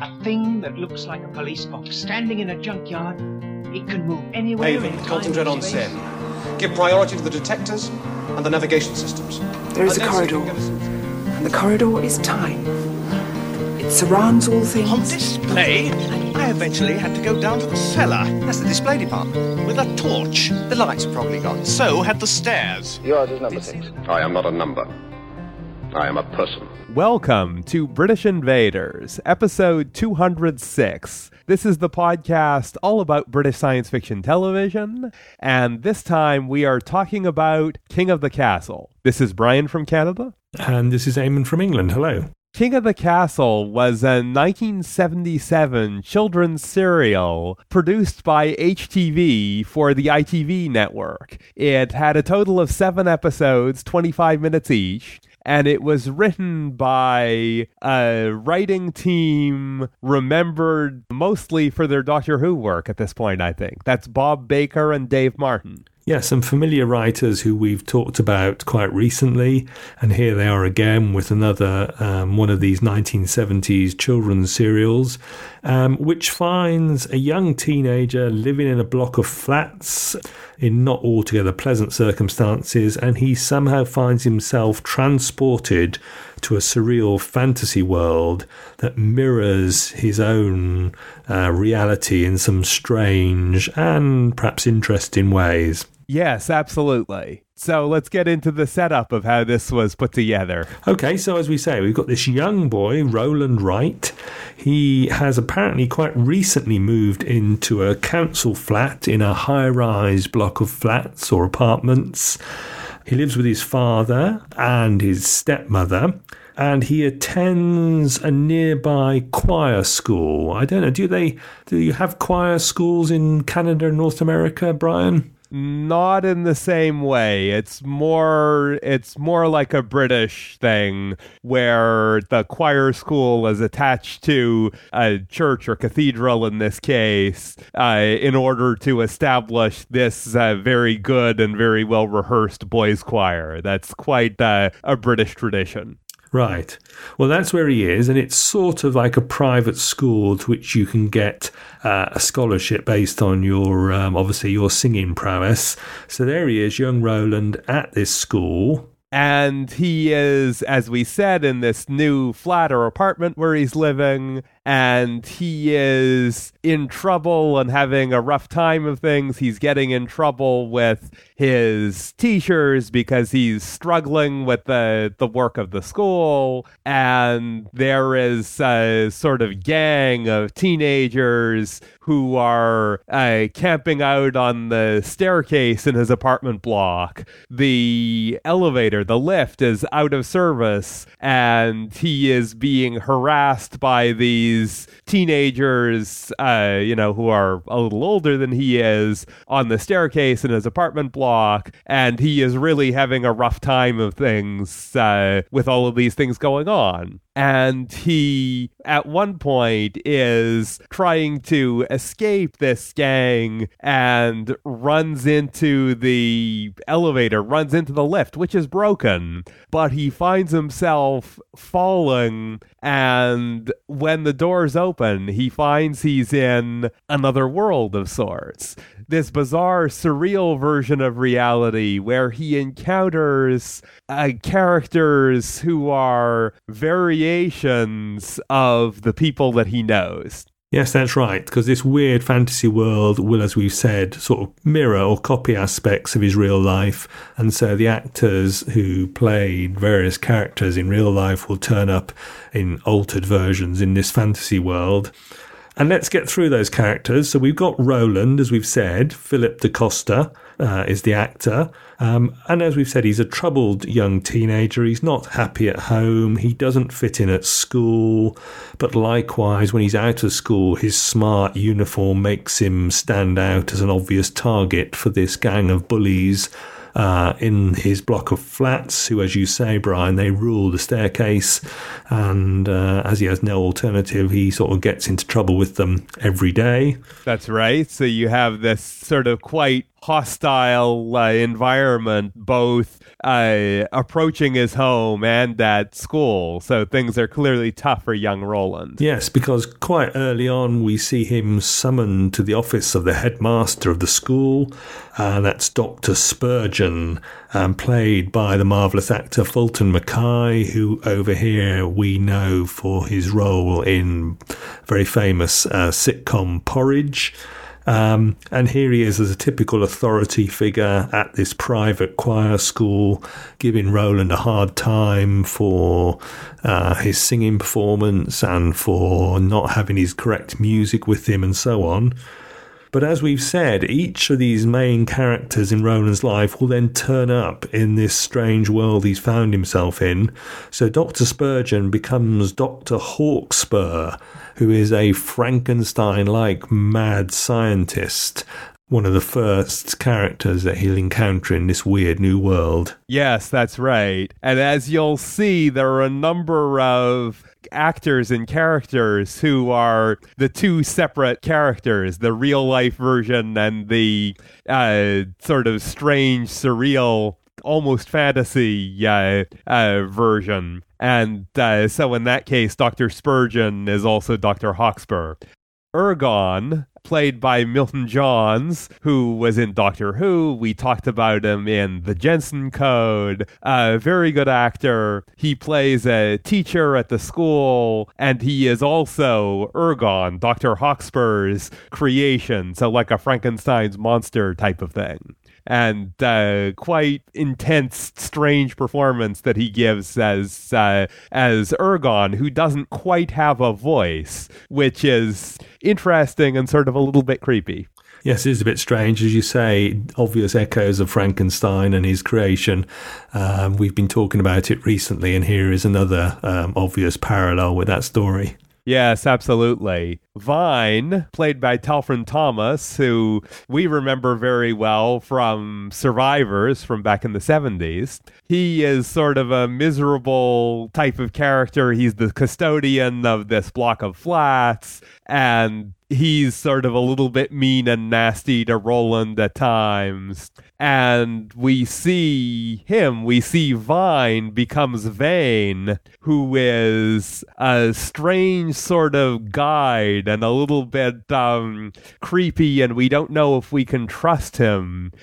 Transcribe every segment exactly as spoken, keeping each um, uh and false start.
A thing that looks like a police box standing in a junkyard. It can move anywhere. Haven, concentrate on Sen. Give priority to the detectors and the navigation systems. There is a corridor, and the corridor is time. It surrounds all things. On display, I eventually had to go down to the cellar. That's the display department. With a torch. The lights are probably gone. So had the stairs. Yours is number six. I am not a number. I am a person. Welcome to British Invaders, episode two hundred six. This is the podcast all about British science fiction television, and this time we are talking about King of the Castle. This is Brian from Canada. And this is Eamon from England. Hello. King of the Castle was a nineteen seventy-seven children's serial produced by H T V for the I T V network. It had a total of seven episodes, twenty-five minutes each, and it was written by a writing team remembered mostly for their Doctor Who work at this point, I think. That's Bob Baker and Dave Martin. Yeah, some familiar writers who we've talked about quite recently, and here they are again with another um, one of these nineteen seventies children's serials, um, which finds a young teenager living in a block of flats in not altogether pleasant circumstances, and he somehow finds himself transported to a surreal fantasy world that mirrors his own uh, reality in some strange and perhaps interesting ways. Yes, absolutely. So let's get into the setup of how this was put together. Okay, so as we say, we've got this young boy, Roland Wright. He has apparently quite recently moved into a council flat in a high-rise block of flats or apartments. He lives with his father and his stepmother, and he attends a nearby choir school. I don't know, do they do you have choir schools in Canada and North America, Brian? Not in the same way. It's more it's more like a British thing where the choir school is attached to a church or cathedral in this case uh, in order to establish this uh, very good and very well rehearsed boys choir. That's quite uh, a British tradition. Right. Well, that's where he is, and it's sort of like a private school to which you can get uh, a scholarship based on your, um, obviously, your singing prowess. So there he is, young Roland, at this school. And he is, as we said, in this new flat or apartment where he's living, and he is in trouble and having a rough time of things. He's getting in trouble with his teachers because he's struggling with the, the work of the school, and there is a sort of gang of teenagers who are uh, camping out on the staircase in his apartment block. The elevator, the lift, is out of service, and he is being harassed by these teenagers, uh, you know, who are a little older than he is on the staircase in his apartment block, and he is really having a rough time of things uh, with all of these things going on. And he, at one point, is trying to escape this gang and runs into the elevator, runs into the lift, which is broken. But he finds himself falling, and when the doors open, he finds he's in another world of sorts. This bizarre, surreal version of reality where he encounters uh, characters who are variations of the people that he knows. Yes, that's right, because this weird fantasy world will, as we've said, sort of mirror or copy aspects of his real life, and so the actors who played various characters in real life will turn up in altered versions in this fantasy world. And let's get through those characters. So we've got Roland, as we've said. Philip da Costa uh, is the actor. Um, and as we've said, he's a troubled young teenager. He's not happy at home. He doesn't fit in at school. But likewise, when he's out of school, his smart uniform makes him stand out as an obvious target for this gang of bullies Uh, in his block of flats, who, as you say, Brian, they rule the staircase, and uh, as he has no alternative, he sort of gets into trouble with them every day. That's right. So you have this sort of quite hostile uh, environment, both uh, approaching his home and at school. So things are clearly tough for young Roland. Yes, because quite early on we see him summoned to the office of the headmaster of the school. Uh, that's Doctor Spurgeon, um, played by the marvellous actor Fulton Mackay, who over here we know for his role in very famous uh, sitcom Porridge. Um, and here he is as a typical authority figure at this private choir school, giving Roland a hard time for uh, his singing performance and for not having his correct music with him and so on. But as we've said, each of these main characters in Roland's life will then turn up in this strange world he's found himself in. So Doctor Spurgeon becomes Doctor Hawkspur, who is a Frankenstein-like mad scientist, one of the first characters that he'll encounter in this weird new world. Yes, that's right. And as you'll see, there are a number of actors and characters who are the two separate characters, the real-life version and the uh, sort of strange, surreal, almost fantasy uh, uh, version. And uh, so in that case, Doctor Spurgeon is also Doctor Hawkspur. Ergon, played by Milton Johns, who was in Doctor Who. We talked about him in The Jensen Code. A uh, very good actor. He plays a teacher at the school, and he is also Ergon, Doctor Hawkspur's creation, so like a Frankenstein's monster type of thing. And uh, quite intense, strange performance that he gives as uh, as Ergon, who doesn't quite have a voice, which is interesting and sort of a little bit creepy. Yes, it is a bit strange, as you say, obvious echoes of Frankenstein and his creation. Um, we've been talking about it recently, and here is another um, obvious parallel with that story. Yes, absolutely. Vine, played by Telfrin Thomas, who we remember very well from Survivors from back in the seventies. He is sort of a miserable type of character. He's the custodian of this block of flats, and he's sort of a little bit mean and nasty to Roland at times. And we see him, we see Vine becomes Vane, who is a strange sort of guide and a little bit um, creepy, and we don't know if we can trust him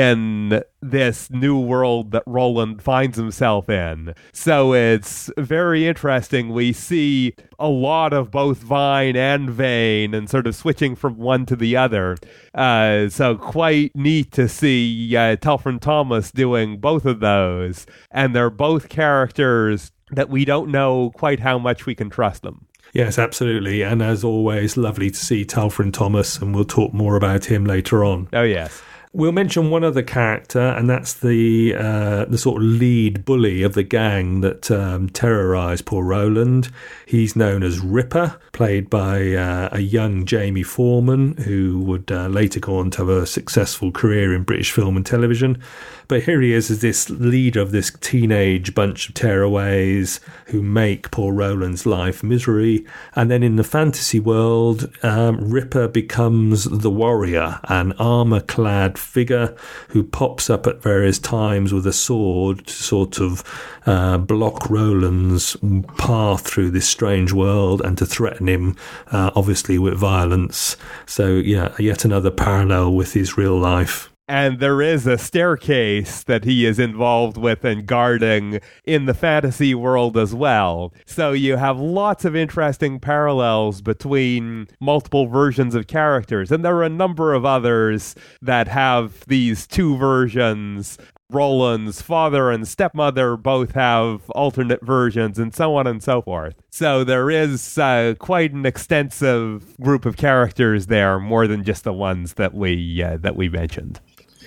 in this new world that Roland finds himself in. So it's very interesting. We see a lot of both Vine and Vane and sort of switching from one to the other. Uh, so quite neat to see uh, Telfrin Thomas doing both of those. And they're both characters that we don't know quite how much we can trust them. Yes, absolutely. And as always, lovely to see Telfrin Thomas, and we'll talk more about him later on. Oh, yes. We'll mention one other character, and that's the uh, the sort of lead bully of the gang that um, terrorised poor Roland. He's known as Ripper, played by uh, a young Jamie Foreman, who would uh, later go on to have a successful career in British film and television. But here he is as this leader of this teenage bunch of tearaways who make poor Roland's life misery. And then in the fantasy world, um, Ripper becomes the warrior, an armour-clad figure who pops up at various times with a sword to sort of uh, block Roland's path through this strange world and to threaten him, uh, obviously, with violence. So, yeah, yet another parallel with his real life. And there is a staircase that he is involved with and guarding in the fantasy world as well. So you have lots of interesting parallels between multiple versions of characters. And there are a number of others that have these two versions. Roland's father and stepmother both have alternate versions, and so on and so forth. So there is uh, quite an extensive group of characters there, more than just the ones that we uh, that we mentioned.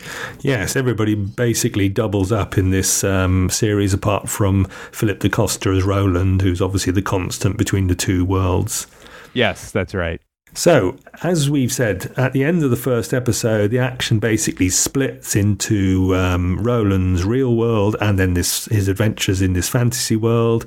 Yes, everybody basically doubles up in this um, series, apart from Philip da Costa as Roland, who's obviously the constant between the two worlds. Yes, that's right. So, as we've said, at the end of the first episode, the action basically splits into um, Roland's real world and then this his adventures in this fantasy world.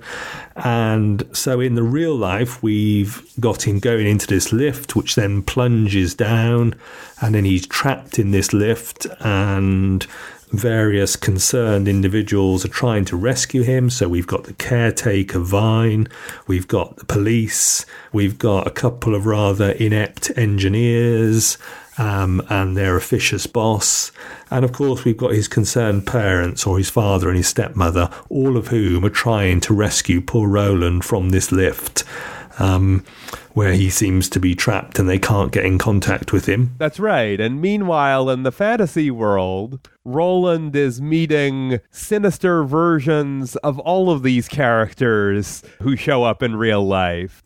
And so in the real life, we've got him going into this lift, which then plunges down, and then he's trapped in this lift, and various concerned individuals are trying to rescue him. So we've got the caretaker, Vine, we've got the police, we've got a couple of rather inept engineers, um, and their officious boss. And of course, we've got his concerned parents, or his father and his stepmother, all of whom are trying to rescue poor Roland from this lift. Um, where he seems to be trapped and they can't get in contact with him. That's right. And meanwhile, in the fantasy world, Roland is meeting sinister versions of all of these characters who show up in real life.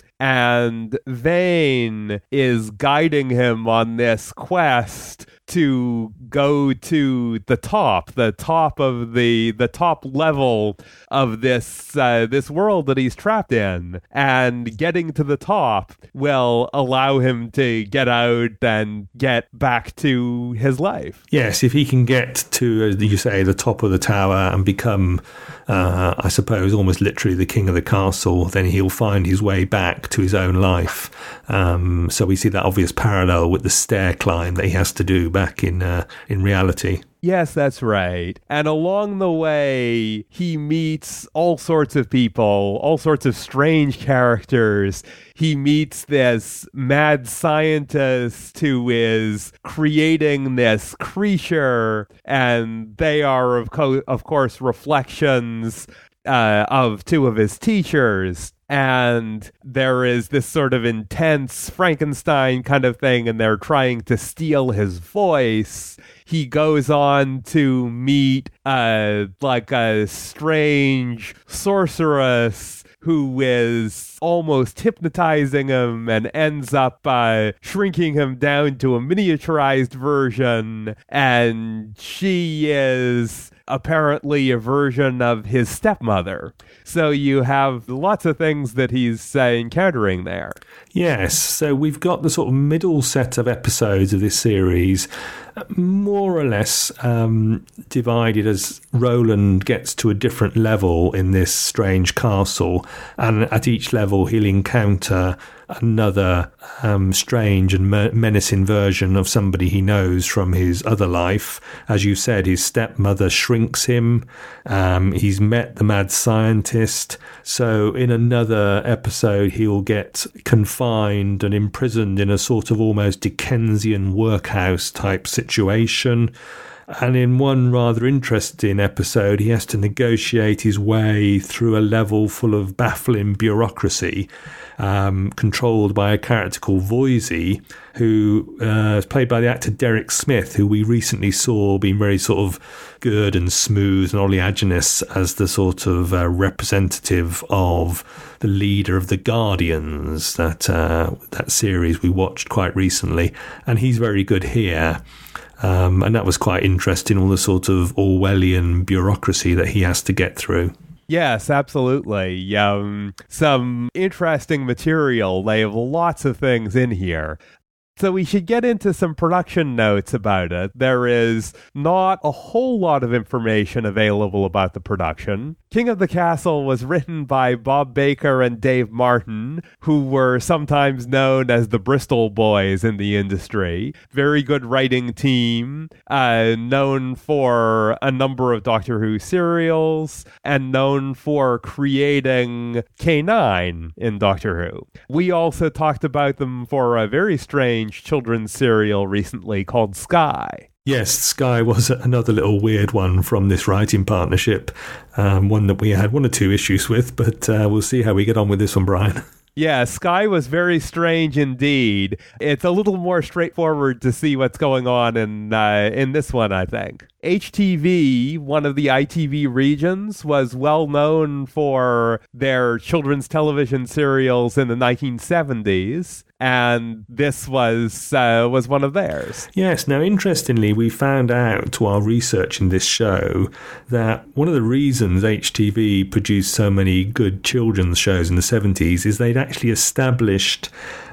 And Vane is guiding him on this quest to go to the top, the top of the the top level of this uh, this world that he's trapped in, and getting to the top will allow him to get out and get back to his life. Yes, if he can get to, as you say, the top of the tower and become, uh, I suppose, almost literally the king of the castle, then he'll find his way back to his own life. Um, so we see that obvious parallel with the stair climb that he has to do back in uh, in reality. Yes, that's right. And along the way, he meets all sorts of people, all sorts of strange characters. He meets this mad scientist who is creating this creature, and they are, of, co- of course, reflections uh, of two of his teachers. And there is this sort of intense Frankenstein kind of thing, and they're trying to steal his voice. He goes on to meet uh, like a strange sorceress who is almost hypnotizing him and ends up uh, shrinking him down to a miniaturized version. And she is apparently a version of his stepmother. So you have lots of things that he's uh, encountering there. Yes, so we've got the sort of middle set of episodes of this series more or less um, divided as Roland gets to a different level in this strange castle, and at each level he'll encounter another um, strange and menacing version of somebody he knows from his other life. As you said, his stepmother shrinks him. Um, he's met the mad scientist. So in another episode, he'll get confined and imprisoned in a sort of almost Dickensian workhouse type situation. And in one rather interesting episode, he has to negotiate his way through a level full of baffling bureaucracy, um, controlled by a character called Voisey, who uh, is played by the actor Derek Smith, who we recently saw being very sort of good and smooth and oleaginous as the sort of uh, representative of the leader of the Guardians, that uh, that series we watched quite recently. And he's very good here. Um, and that was quite interesting, all the sort of Orwellian bureaucracy that he has to get through. Yes, absolutely. Um, some interesting material. They have lots of things in here. So we should get into some production notes about it. There is not a whole lot of information available about the production. King of the Castle was written by Bob Baker and Dave Martin, who were sometimes known as the Bristol Boys in the industry. Very good writing team, uh, known for a number of Doctor Who serials, and known for creating K nine in Doctor Who. We also talked about them for a very strange children's serial recently called Sky. Yes, Sky was another little weird one from this writing partnership, um, one that we had one or two issues with, but uh, we'll see how we get on with this one, Brian. Yeah, Sky was very strange indeed. It's a little more straightforward to see what's going on in uh, in this one, I think. H T V, one of the I T V regions, was well known for their children's television serials in the nineteen seventies, and this was uh, was one of theirs. Yes, now interestingly, we found out while researching this show that one of the reasons H T V produced so many good children's shows in the seventies is they'd actually established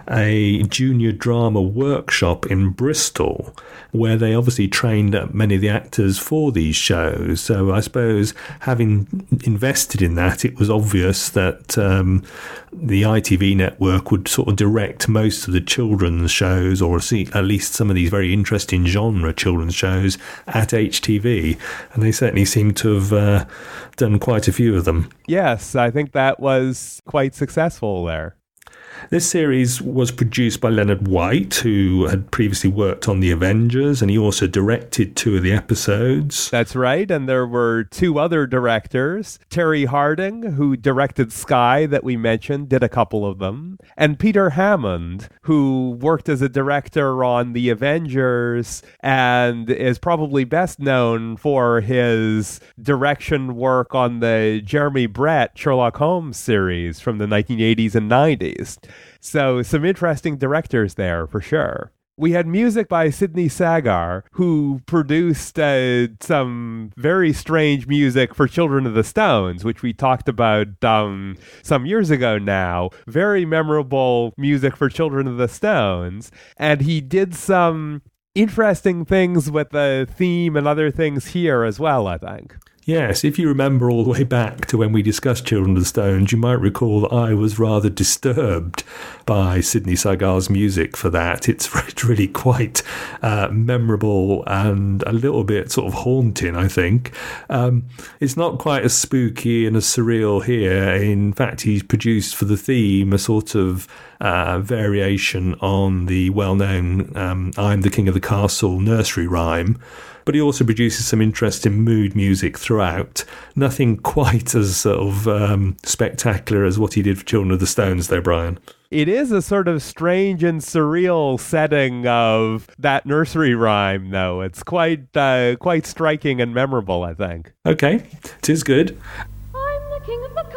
a junior drama workshop in Bristol, where they obviously trained up many of the actors for these shows. So I suppose having invested in that, it was obvious that um, the I T V network would sort of direct most of the children's shows, or see at least some of these very interesting genre children's shows, at H T V. And they certainly seem to have uh, done quite a few of them. Yes, I think that was quite successful there. This series was produced by Leonard White, who had previously worked on The Avengers, and he also directed two of the episodes. That's right, and there were two other directors. Terry Harding, who directed Sky, that we mentioned, did a couple of them. And Peter Hammond, who worked as a director on The Avengers and is probably best known for his direction work on the Jeremy Brett Sherlock Holmes series from the nineteen eighties and nineties. So some interesting directors there, for sure. We had music by Sidney Sagar, who produced uh, some very strange music for Children of the Stones, which we talked about um, some years ago now. Very memorable music for Children of the Stones. And he did some interesting things with the theme and other things here as well, I think. Yes, if you remember all the way back to when we discussed Children of the Stones, you might recall that I was rather disturbed by Sidney Sagar's music for that. It's really quite uh, memorable and a little bit sort of haunting, I think. Um, it's not quite as spooky and as surreal here. In fact, he's produced for the theme a sort of uh, variation on the well-known um, I'm the King of the Castle nursery rhyme. But he also produces some interesting mood music throughout. Nothing quite as sort of um, spectacular as what he did for Children of the Stones, though, Brian. It is a sort of strange and surreal setting of that nursery rhyme, though. It's quite, uh, quite striking and memorable, I think. Okay, it is good. I'm the king of the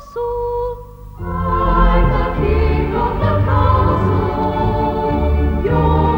castle. I'm the king of the castle. You're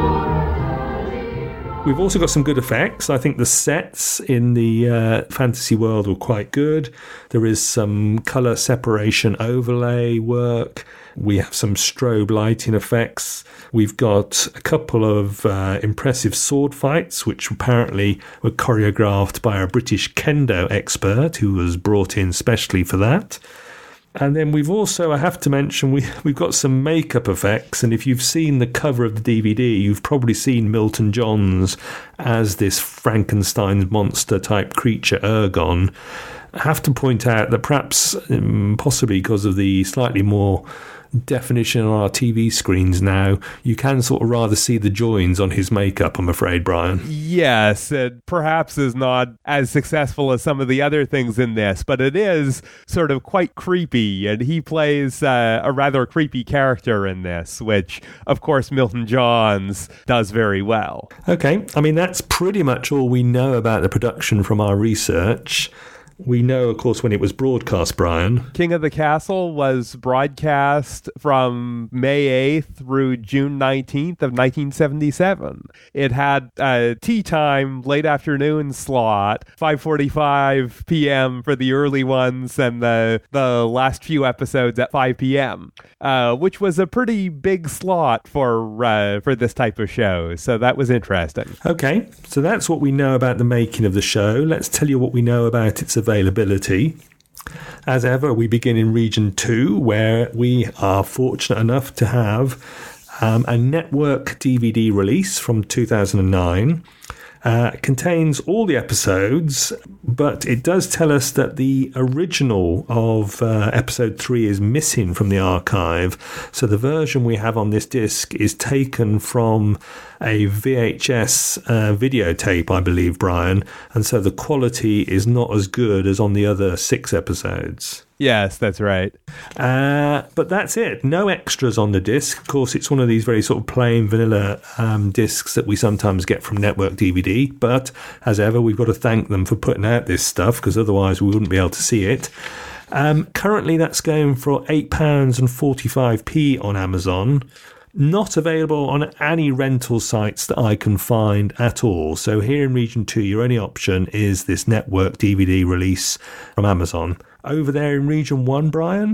We've also got some good effects. I think the sets in the uh, fantasy world were quite good. There is some colour separation overlay work. We have some strobe lighting effects. We've got a couple of uh, impressive sword fights, which apparently were choreographed by a British kendo expert who was brought in specially for that. And then we've also, I have to mention, we, we've got some makeup effects. And if you've seen the cover of the D V D, you've probably seen Milton Johns as this Frankenstein's monster type creature, Ergon. I have to point out that perhaps, um, possibly because of the slightly more definition on our T V screens now, you can sort of rather see the joins on his makeup, I'm afraid, Brian. Yes, it perhaps is not as successful as some of the other things in this, but it is sort of quite creepy, and he plays uh, a rather creepy character in this, which, of course, Milton Johns does very well. Okay, I mean, that's pretty much all we know about the production from our research. We know, of course, when it was broadcast, Brian. King of the Castle was broadcast from May eighth through June nineteenth of nineteen seventy-seven. It had a tea time, late afternoon slot, five forty-five p.m. for the early ones, and the, the last few episodes at five p.m., uh, which was a pretty big slot for, uh, for this type of show. So that was interesting. Okay, so that's what we know about the making of the show. Let's tell you what we know about its availability. As ever, we begin in Region two, where we are fortunate enough to have um, a network D V D release from two thousand nine. Uh, it contains all the episodes, but it does tell us that the original of uh, episode three is missing from the archive. So the version we have on this disc is taken from a V H S uh, videotape, I believe, Brian, and so the quality is not as good as on the other six episodes. Yes, that's right. Uh, but that's it. No extras on the disc. Of course, it's one of these very sort of plain vanilla um, discs that we sometimes get from Network D V D. But as ever, we've got to thank them for putting out this stuff, because otherwise we wouldn't be able to see it. Um, currently, that's going for eight pounds forty-five p on Amazon. Not available on any rental sites that I can find at all. So here in Region two, your only option is this network D V D release from Amazon. Over there in Region one, Brian?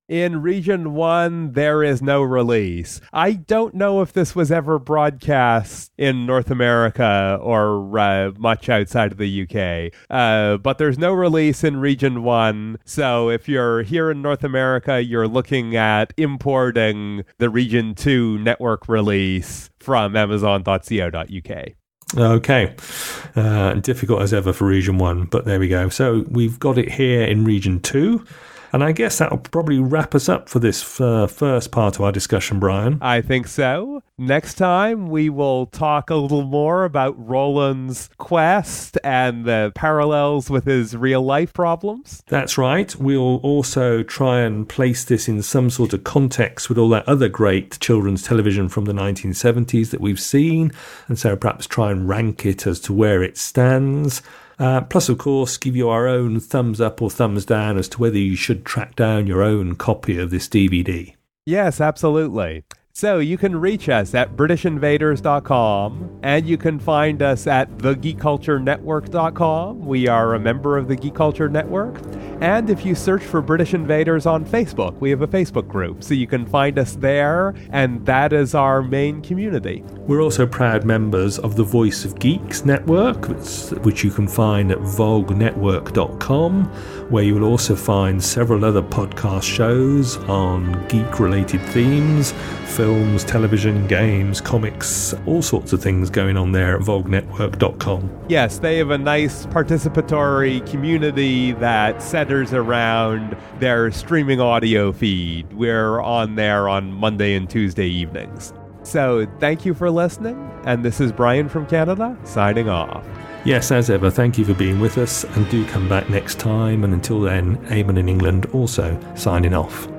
In Region one, there is no release. I don't know if this was ever broadcast in North America or uh, much outside of the U K, uh, but there's no release in Region one, so if you're here in North America, you're looking at importing the Region two network release from amazon dot co dot U K. Okay. Uh, difficult as ever for Region one, but there we go. So we've got it here in Region two. And I guess that'll probably wrap us up for this uh, first part of our discussion, Brian. I think so. Next time, we will talk a little more about Roland's quest and the parallels with his real-life problems. That's right. We'll also try and place this in some sort of context with all that other great children's television from the nineteen seventies that we've seen, and so perhaps try and rank it as to where it stands. Uh, plus, of course, give you our own thumbs up or thumbs down as to whether you should track down your own copy of this D V D. Yes, absolutely. So you can reach us at british invaders dot com, and you can find us at the geek culture network dot com. We are a member of the Geek Culture Network. And if you search for British Invaders on Facebook, we have a Facebook group, so you can find us there, and that is our main community. We're also proud members of the Voice of Geeks network, which you can find at vogue network dot com, where you will also find several other podcast shows on geek-related themes, films, television, games, comics, all sorts of things going on there at vogue network dot com. Yes, they have a nice participatory community that centers around their streaming audio feed. We're on there on Monday and Tuesday evenings. So thank you for listening, and this is Brian from Canada, signing off. Yes, as ever, thank you for being with us, and do come back next time, and until then, Eamon in England also signing off.